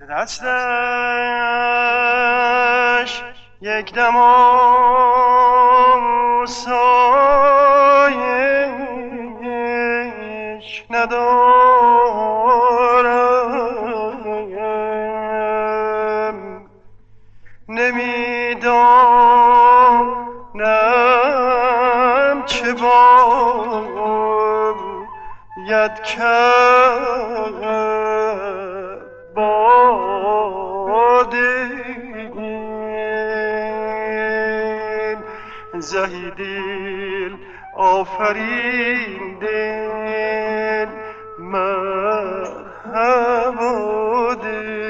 دستش یک دم آسایش ندارم، نمیدانم چه باید کرد با دل زهی دل آفرین دل مرحبا دل.